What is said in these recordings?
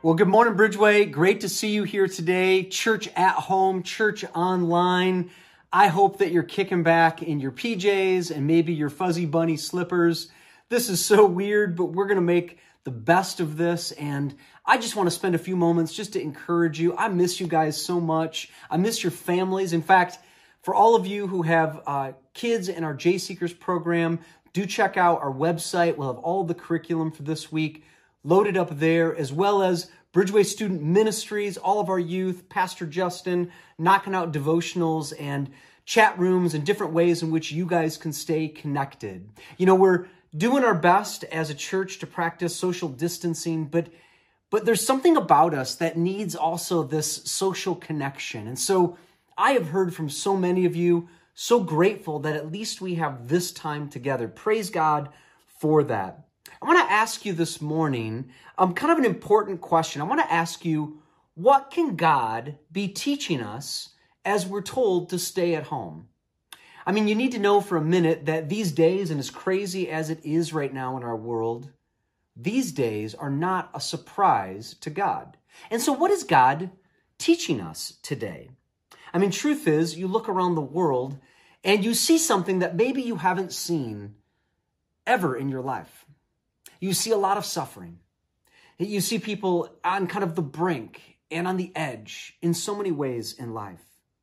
Well, good morning, Bridgeway. Great to see you here today. Church at home, church online. I hope that you're kicking back in your PJs and maybe your fuzzy bunny slippers. This is so weird, but we're going to make the best of this. And I just want to spend a few moments just to encourage you. I miss you guys so much. I miss your families. In fact, for all of you who have kids in our J-Seekers program, do check out our website. We'll have all the curriculum for this week loaded up there, as well as Bridgeway Student Ministries, all of our youth, Pastor Justin, knocking out devotionals and chat rooms and different ways in which you guys can stay connected. You know, we're doing our best as a church to practice social distancing, but there's something about us that needs also this social connection. And so I have heard from so many of you, so grateful that at least we have this time together. Praise God for that. I want to ask you this morning, kind of an important question. I want to ask you, what can God be teaching us as we're told to stay at home? I mean, you need to know for a minute that these days, and as crazy as it is right now in our world, these days are not a surprise to God. And so what is God teaching us today? I mean, truth is, you look around the world and you see something that maybe you haven't seen ever in your life. You see a lot of suffering. You see people on kind of the brink and on the edge in so many ways in life.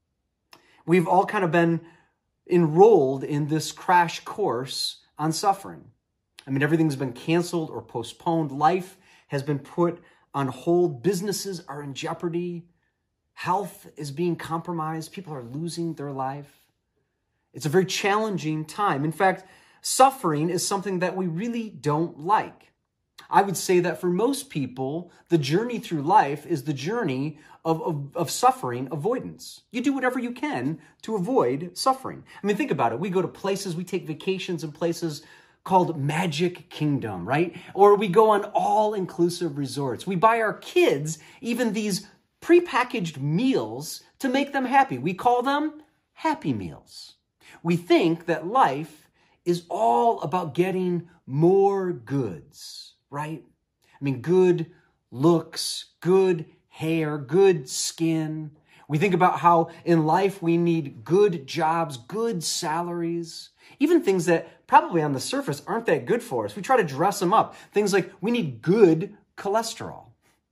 We've all kind of been enrolled in this crash course on suffering. I mean, everything's been canceled or postponed. Life has been put on hold. Businesses are in jeopardy. Health is being compromised. People are losing their life. It's a very challenging time. In fact, suffering is something that we really don't like. I would say that for most people, the journey through life is the journey of suffering avoidance. You do whatever you can to avoid suffering. I mean, think about it. We go to places, we take vacations in places called Magic Kingdom, right? Or we go on all-inclusive resorts. We buy our kids even these prepackaged meals to make them happy. We call them Happy Meals. We think that life is all about getting more goods, right? I mean, good looks, good hair, good skin. We think about how in life we need good jobs, good salaries, even things that probably on the surface aren't that good for us. We try to dress them up. Things like we need good cholesterol.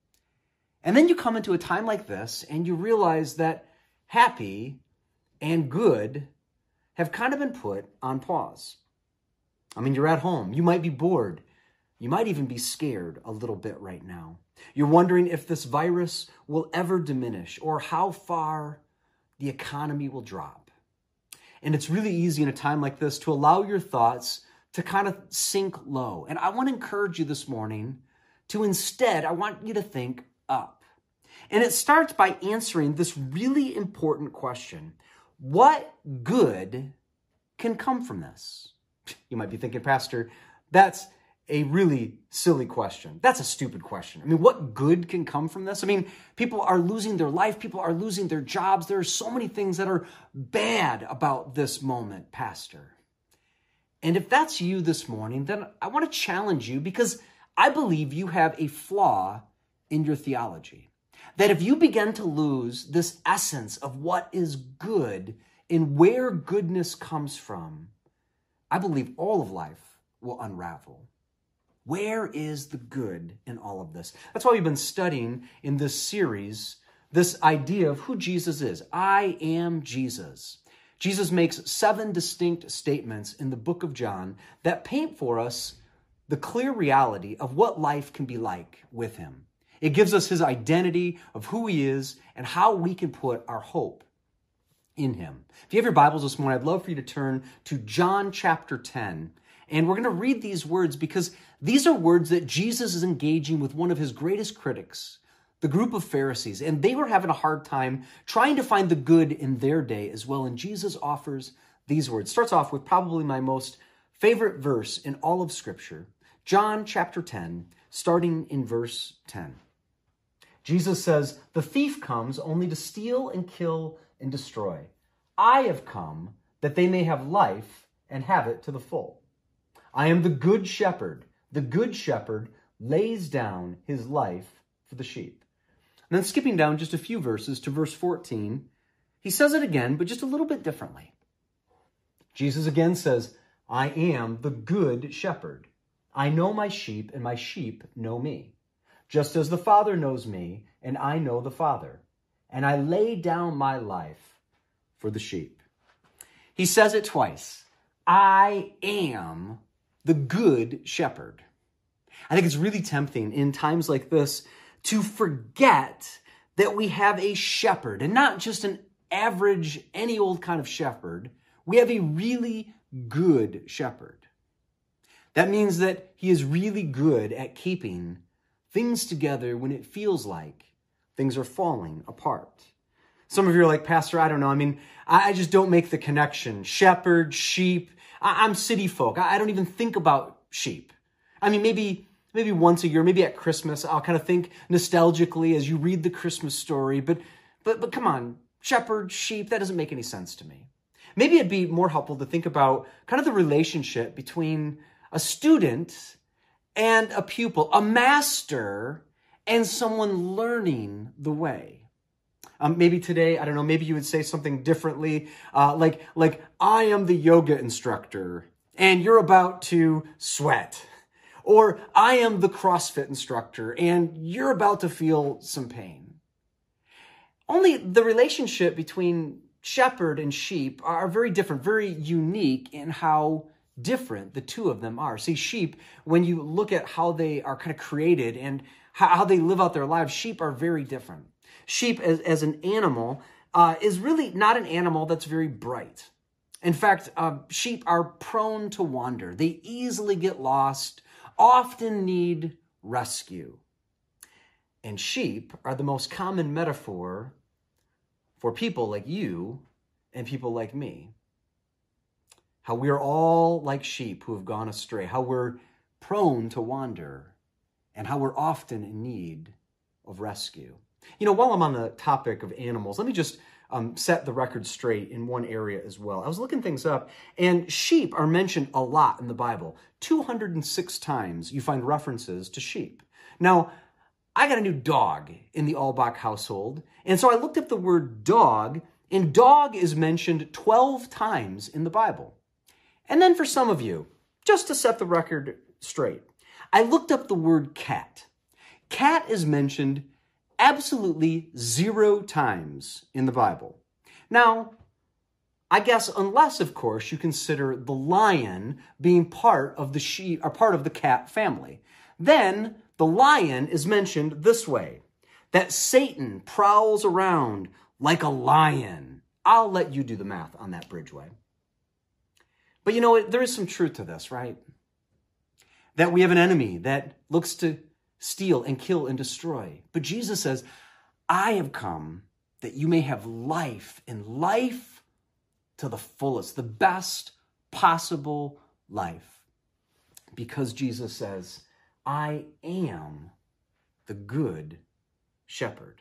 And then you come into a time like this and you realize that happy and good have kind of been put on pause. I mean, you're at home. You might be bored. You might even be scared a little bit right now. You're wondering if this virus will ever diminish or how far the economy will drop. And it's really easy in a time like this to allow your thoughts to kind of sink low. And I want to encourage you this morning to instead, I want you to think up. And it starts by answering this really important question. What good can come from this? You might be thinking, Pastor, that's a really silly question. That's a stupid question. I mean, what good can come from this? I mean, people are losing their life. People are losing their jobs. There are so many things that are bad about this moment, Pastor. And if that's you this morning, then I want to challenge you because I believe you have a flaw in your theology. That if you begin to lose this essence of what is good and where goodness comes from, I believe all of life will unravel. Where is the good in all of this? That's why we've been studying in this series this idea of who Jesus is. I am Jesus. Jesus makes 7 distinct statements in the book of John that paint for us the clear reality of what life can be like with him. It gives us his identity of who he is and how we can put our hope in him. If you have your Bibles this morning, I'd love for you to turn to John chapter 10. And we're going to read these words because these are words that Jesus is engaging with one of his greatest critics, the group of Pharisees. And they were having a hard time trying to find the good in their day as well. And Jesus offers these words. Starts off with probably my most favorite verse in all of Scripture. John chapter 10, starting in verse 10. Jesus says, "The thief comes only to steal and kill and destroy. I have come that they may have life and have it to the full. I am the good shepherd. The good shepherd lays down his life for the sheep. And then skipping down just a few verses to verse 14, he says it again, but just a little bit differently. Jesus again says, I am the good shepherd. I know my sheep, and my sheep know me, just as the Father knows me, and I know the Father. And I lay down my life for the sheep. He says it twice. I am the good shepherd. I think it's really tempting in times like this to forget that we have a shepherd, and not just an average, any old kind of shepherd. We have a really good shepherd. That means that he is really good at keeping things together when it feels like things are falling apart. Some of you are like, Pastor, I don't know. I mean, I just don't make the connection. Shepherd, sheep. I'm city folk. I don't even think about sheep. I mean, maybe once a year, maybe at Christmas, I'll kind of think nostalgically as you read the Christmas story. But come on, shepherd, sheep, that doesn't make any sense to me. Maybe it'd be more helpful to think about kind of the relationship between a student and a pupil, a master and someone learning the way. Maybe today, I don't know, maybe you would say something differently, like I am the yoga instructor and you're about to sweat. Or I am the CrossFit instructor and you're about to feel some pain. Only the relationship between shepherd and sheep are very different, very unique in how different the two of them are. See, sheep, when you look at how they are kind of created and how they live out their lives, sheep are very different. Sheep as an animal is really not an animal that's very bright. In fact, sheep are prone to wander. They easily get lost, often need rescue. And sheep are the most common metaphor for people like you and people like me. How we are all like sheep who have gone astray, how we're prone to wander, and how we're often in need of rescue. You know, while I'm on the topic of animals, let me just set the record straight in one area as well. I was looking things up, and sheep are mentioned a lot in the Bible. 206 times you find references to sheep. Now, I got a new dog in the Albach household, and so I looked up the word dog, and dog is mentioned 12 times in the Bible. And then for some of you, just to set the record straight, I looked up the word cat. Cat is mentioned absolutely 0 times in the Bible. Now, I guess unless, of course, you consider the lion being part of the sheep or part of the cat family, then the lion is mentioned this way, that Satan prowls around like a lion. I'll let you do the math on that, Bridgeway. But you know what? There is some truth to this, right? That we have an enemy that looks to steal and kill and destroy. But Jesus says, I have come that you may have life, and life to the fullest, the best possible life. Because Jesus says, I am the good shepherd.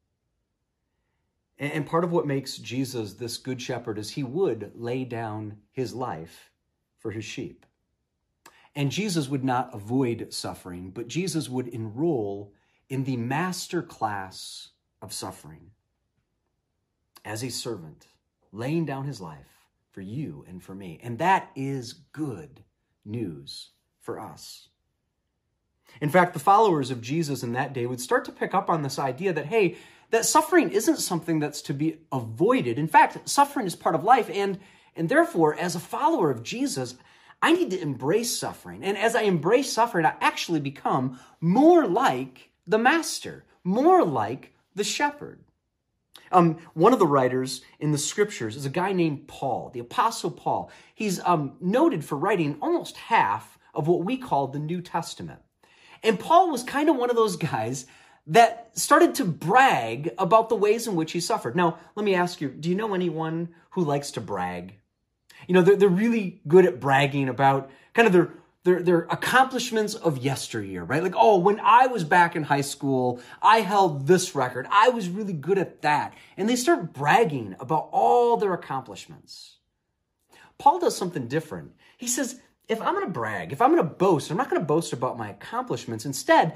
And part of what makes Jesus this good shepherd is he would lay down his life for his sheep. And Jesus would not avoid suffering, but Jesus would enroll in the master class of suffering as a servant, laying down his life for you and for me. And that is good news for us. In fact, the followers of Jesus in that day would start to pick up on this idea that, hey, that suffering isn't something that's to be avoided. In fact, suffering is part of life. And therefore, as a follower of Jesus, I need to embrace suffering. And as I embrace suffering, I actually become more like the master, more like the shepherd. One of the writers in the scriptures is a guy named Paul, the Apostle Paul. He's noted for writing almost half of what we call the New Testament. And Paul was kind of one of those guys that started to brag about the ways in which he suffered. Now, let me ask you, do you know anyone who likes to brag? You know, they're really good at bragging about kind of their accomplishments of yesteryear, right? Like, oh, when I was back in high school, I held this record. I was really good at that. And they start bragging about all their accomplishments. Paul does something different. He says, if I'm going to brag, if I'm going to boast, I'm not going to boast about my accomplishments. Instead,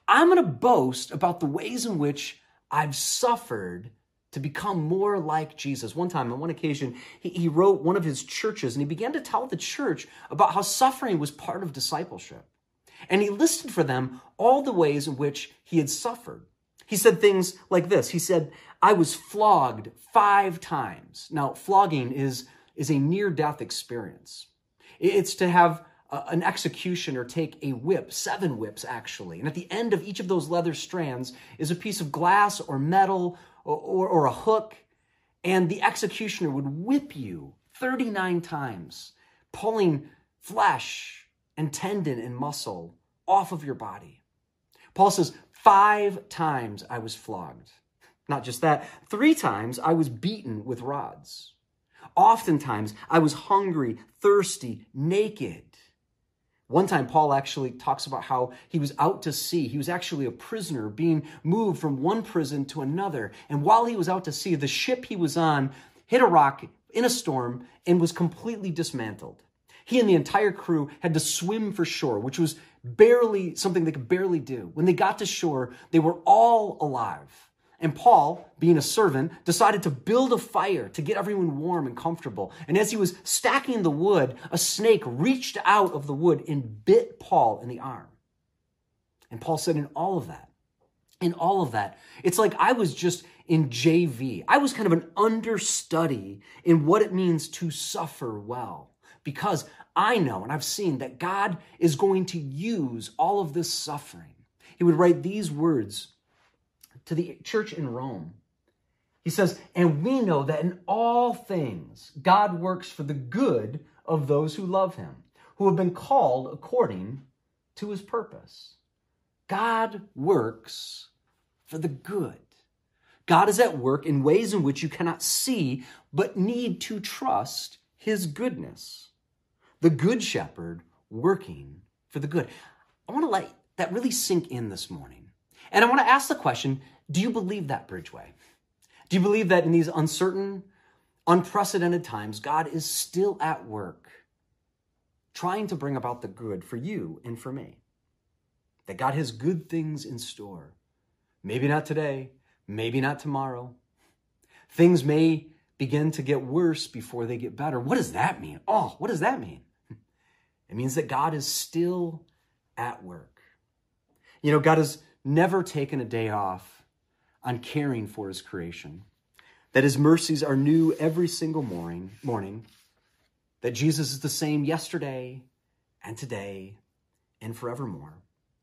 I'm going to boast about the ways in which I've suffered to become more like Jesus. One time, on one occasion, he wrote one of his churches, and he began to tell the church about how suffering was part of discipleship. And he listed for them all the ways in which he had suffered. He said things like this. He said, I was flogged 5 times. Now, flogging is a near-death experience. It's to have an executioner take a whip, 7 whips actually. And at the end of each of those leather strands is a piece of glass or metal or a hook. And the executioner would whip you 39 times, pulling flesh and tendon and muscle off of your body. Paul says, 5 times I was flogged. Not just that, 3 times I was beaten with rods. Oftentimes I was hungry, thirsty, naked. One time, Paul actually talks about how he was out to sea. He was actually a prisoner being moved from one prison to another. And while he was out to sea, the ship he was on hit a rock in a storm and was completely dismantled. He and the entire crew had to swim for shore, which was barely something they could barely do. When they got to shore, they were all alive. And Paul, being a servant, decided to build a fire to get everyone warm and comfortable. And as he was stacking the wood, a snake reached out of the wood and bit Paul in the arm. And Paul said, in all of that, it's like I was just in JV. I was kind of an understudy in what it means to suffer well. Because I know and I've seen that God is going to use all of this suffering. He would write these words to the church in Rome. He says, and we know that in all things, God works for the good of those who love him, who have been called according to his purpose. God works for the good. God is at work in ways in which you cannot see, but need to trust his goodness. The good shepherd working for the good. I want to let that really sink in this morning. And I want to ask the question, do you believe that, Bridgeway? Do you believe that in these uncertain, unprecedented times, God is still at work trying to bring about the good for you and for me? That God has good things in store. Maybe not today, maybe not tomorrow. Things may begin to get worse before they get better. What does that mean? Oh, what does that mean? It means that God is still at work. You know, God has never taken a day off on caring for his creation, that his mercies are new every single morning, that Jesus is the same yesterday and today and forevermore.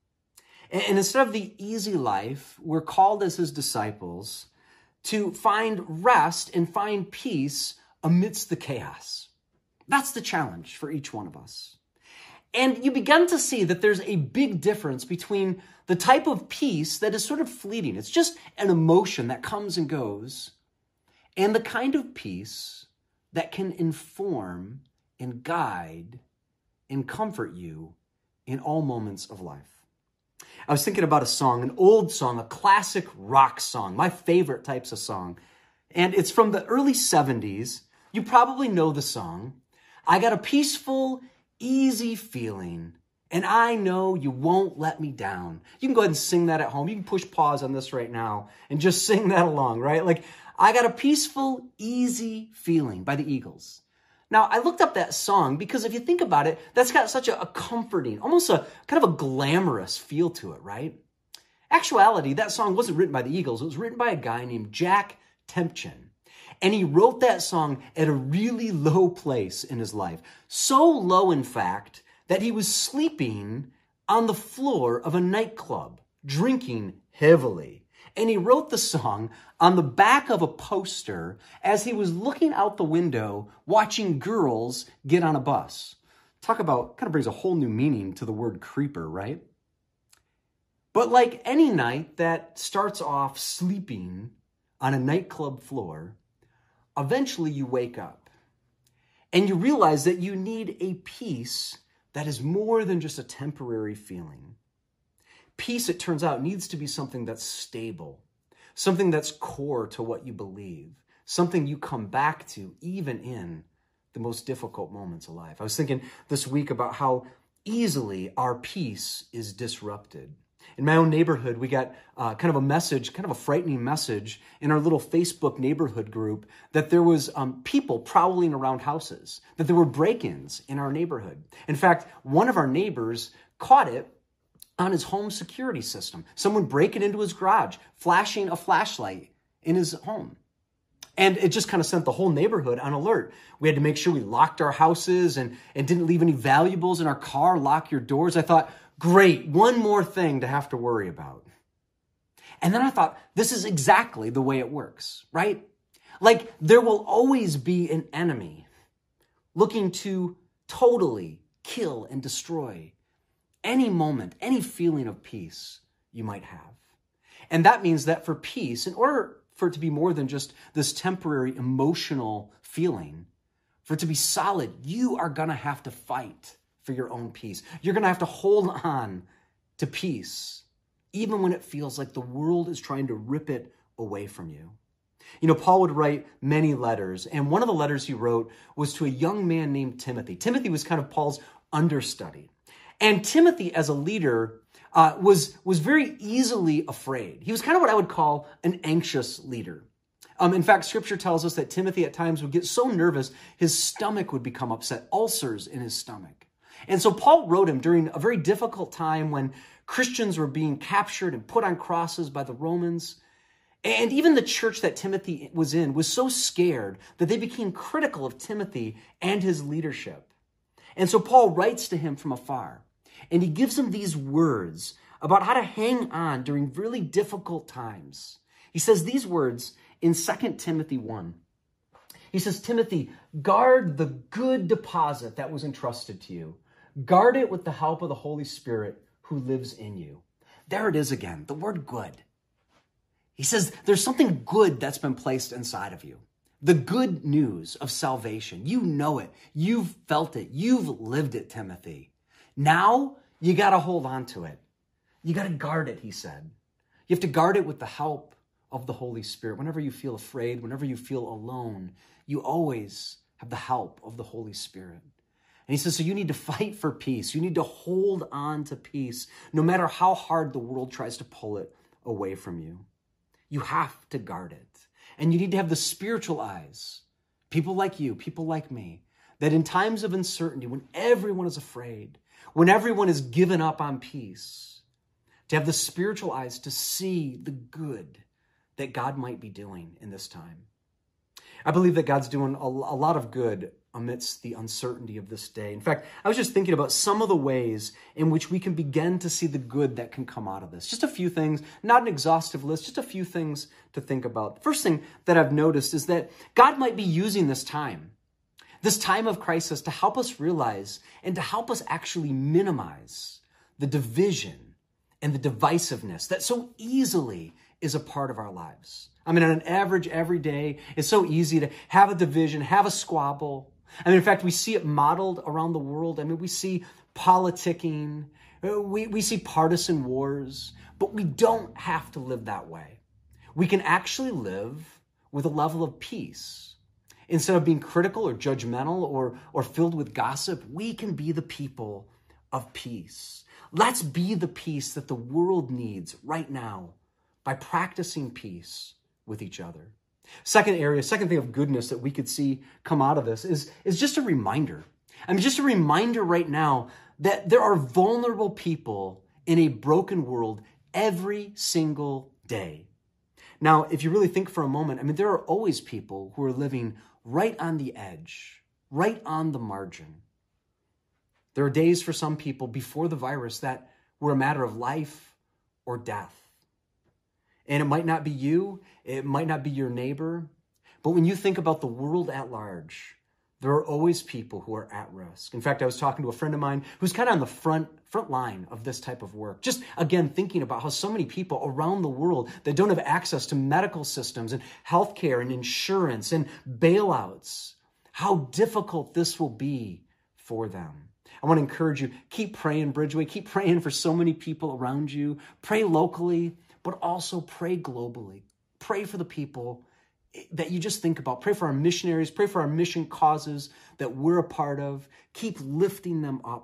And instead of the easy life, we're called as his disciples to find rest and find peace amidst the chaos. That's the challenge for each one of us. And you begin to see that there's a big difference between the type of peace that is sort of fleeting. It's just an emotion that comes and goes, and the kind of peace that can inform and guide and comfort you in all moments of life. I was thinking about a song, an old song, a classic rock song, my favorite types of song. And it's from the early 70s. You probably know the song. I got a peaceful, easy feeling, and I know you won't let me down. You can go ahead and sing that at home. You can push pause on this right now and just sing that along, right? Like, I got a peaceful, easy feeling by the Eagles. Now, I looked up that song because if you think about it, that's got such a comforting, almost a kind of a glamorous feel to it, right? Actuality, that song wasn't written by the Eagles. It was written by a guy named Jack Tempchin. And he wrote that song at a really low place in his life. So low, in fact, that he was sleeping on the floor of a nightclub, drinking heavily. And he wrote the song on the back of a poster as he was looking out the window, watching girls get on a bus. Talk about, kind of brings a whole new meaning to the word creeper, right? But like any night that starts off sleeping on a nightclub floor, eventually you wake up and you realize that you need a peace that is more than just a temporary feeling. Peace, it turns out, needs to be something that's stable, something that's core to what you believe, something you come back to even in the most difficult moments of life. I was thinking this week about how easily our peace is disrupted. In my own neighborhood, we got kind of a message, kind of a frightening message in our little Facebook neighborhood group that there was people prowling around houses, that there were break-ins in our neighborhood. In fact, one of our neighbors caught it on his home security system. Someone breaking into his garage, flashing a flashlight in his home. And it just kind of sent the whole neighborhood on alert. We had to make sure we locked our houses and didn't leave any valuables in our car, lock your doors. I thought, great, one more thing to have to worry about. And then I thought, this is exactly the way it works, right? Like there will always be an enemy looking to totally kill and destroy any moment, any feeling of peace you might have. And that means that for peace, in order for it to be more than just this temporary emotional feeling, for it to be solid, you are going to have to fight for your own peace. You're going to have to hold on to peace, even when it feels like the world is trying to rip it away from you. You know, Paul would write many letters, and one of the letters he wrote was to a young man named Timothy. Timothy was kind of Paul's understudy. And Timothy, as a leader, was very easily afraid. He was kind of what I would call an anxious leader. In fact, Scripture tells us that Timothy at times would get so nervous, his stomach would become upset, ulcers in his stomach. And so Paul wrote him during a very difficult time when Christians were being captured and put on crosses by the Romans. And even the church that Timothy was in was so scared that they became critical of Timothy and his leadership. And so Paul writes to him from afar, and he gives him these words about how to hang on during really difficult times. He says these words in 2 Timothy 1. He says, Timothy, guard the good deposit that was entrusted to you. Guard it with the help of the Holy Spirit who lives in you. There it is again, the word good. He says there's something good that's been placed inside of you. The good news of salvation. You know it. You've felt it. You've lived it, Timothy. Now you got to hold on to it. You got to guard it, he said. You have to guard it with the help of the Holy Spirit. Whenever you feel afraid, whenever you feel alone, you always have the help of the Holy Spirit. And he says, so you need to fight for peace. You need to hold on to peace, no matter how hard the world tries to pull it away from you. You have to guard it. And you need to have the spiritual eyes, people like you, people like me, that in times of uncertainty, when everyone is afraid, when everyone is given up on peace, to have the spiritual eyes to see the good that God might be doing in this time. I believe that God's doing a lot of good amidst the uncertainty of this day. In fact, I was just thinking about some of the ways in which we can begin to see the good that can come out of this. Just a few things, not an exhaustive list, just a few things to think about. The first thing that I've noticed is that God might be using this time of crisis, to help us realize and to help us actually minimize the division and the divisiveness that so easily is a part of our lives. I mean, on an average, every day, it's so easy to have a division, have a squabble. I mean, in fact, we see it modeled around the world. I mean, we see politicking, we see partisan wars, but we don't have to live that way. We can actually live with a level of peace. Instead of being critical or judgmental or filled with gossip, we can be the people of peace. Let's be the peace that the world needs right now by practicing peace with each other. Second thing of goodness that we could see come out of this is just a reminder. I mean, just a reminder right now that there are vulnerable people in a broken world every single day. Now, if you really think for a moment, I mean, there are always people who are living right on the edge, right on the margin. There are days for some people before the virus that were a matter of life or death. And it might not be you, it might not be your neighbor, but when you think about the world at large, there are always people who are at risk. In fact, I was talking to a friend of mine who's kind of on the front line of this type of work. Just, again, thinking about how so many people around the world that don't have access to medical systems and healthcare and insurance and bailouts, how difficult this will be for them. I want to encourage you, keep praying, Bridgeway. Keep praying for so many people around you. Pray locally, but also pray globally. Pray for the people that you just think about. Pray for our missionaries. Pray for our mission causes that we're a part of. Keep lifting them up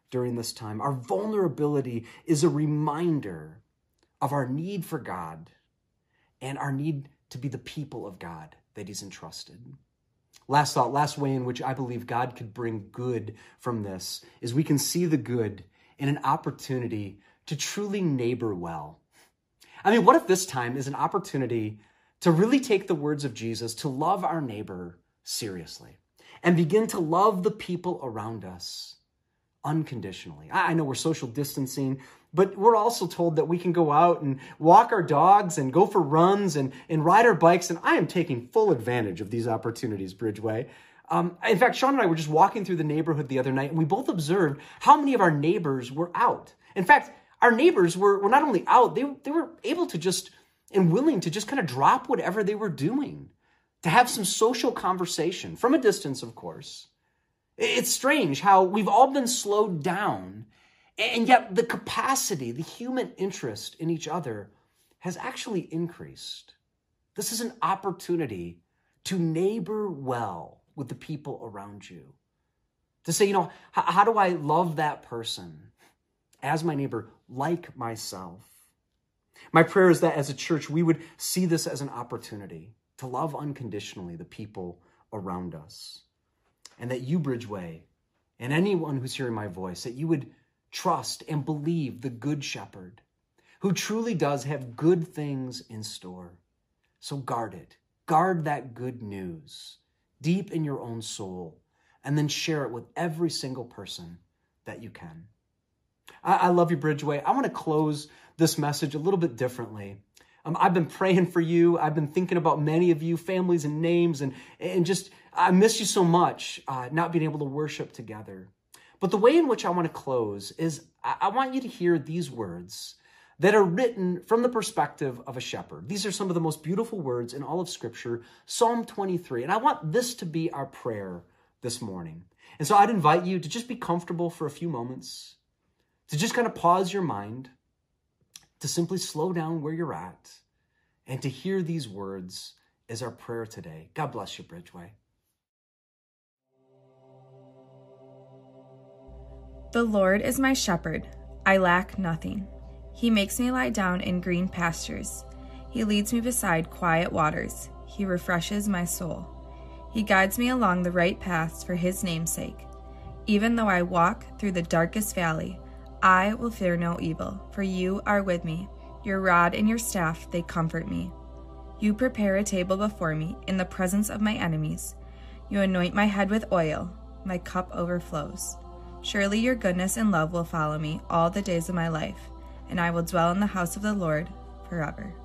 during this time. Our vulnerability is a reminder of our need for God and our need to be the people of God that he's entrusted. Last thought, last way in which I believe God could bring good from this is we can see the good in an opportunity to truly neighbor well. I mean, what if this time is an opportunity to really take the words of Jesus, to love our neighbor seriously and begin to love the people around us unconditionally? I know we're social distancing, but we're also told that we can go out and walk our dogs and go for runs and ride our bikes. And I am taking full advantage of these opportunities, Bridgeway. In fact, Sean and I were just walking through the neighborhood the other night, and we both observed how many of our neighbors were out. In fact, our neighbors were not only out, they were able to just and willing to just kind of drop whatever they were doing to have some social conversation from a distance, of course. It's strange how we've all been slowed down, and yet the capacity, the human interest in each other has actually increased. This is an opportunity to neighbor well with the people around you. To say, how do I love that person as my neighbor, like myself? My prayer is that as a church, we would see this as an opportunity to love unconditionally the people around us. And that you, Bridgeway, and anyone who's hearing my voice, that you would trust and believe the Good Shepherd, who truly does have good things in store. So guard it. Guard that good news deep in your own soul, and then share it with every single person that you can. I love you, Bridgeway. I want to close this message a little bit differently. I've been praying for you. I've been thinking about many of you, families and names, and just, I miss you so much, not being able to worship together. But the way in which I want to close is I want you to hear these words that are written from the perspective of a shepherd. These are some of the most beautiful words in all of Scripture, Psalm 23. And I want this to be our prayer this morning. And so I'd invite you to just be comfortable for a few moments, to just kind of pause your mind, to simply slow down where you're at, and to hear these words as our prayer today. God bless you, Bridgeway. The Lord is my shepherd, I lack nothing. He makes me lie down in green pastures. He leads me beside quiet waters. He refreshes my soul. He guides me along the right paths for his name's sake. Even though I walk through the darkest valley, I will fear no evil, for you are with me. Your rod and your staff, they comfort me. You prepare a table before me in the presence of my enemies. You anoint my head with oil. My cup overflows. Surely your goodness and love will follow me all the days of my life, and I will dwell in the house of the Lord forever.